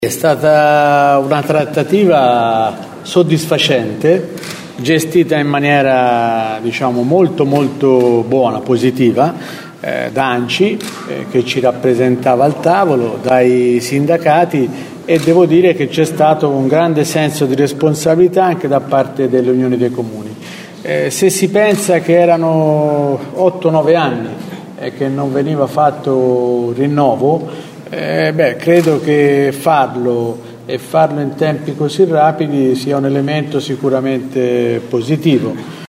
È stata una trattativa soddisfacente, gestita in maniera molto buona, positiva, da ANCI che ci rappresentava al tavolo, dai sindacati, e devo dire che c'è stato un grande senso di responsabilità anche da parte delle unioni dei comuni. Se si pensa che erano 8-9 anni che non veniva fatto rinnovo, credo che farlo in tempi così rapidi sia un elemento sicuramente positivo.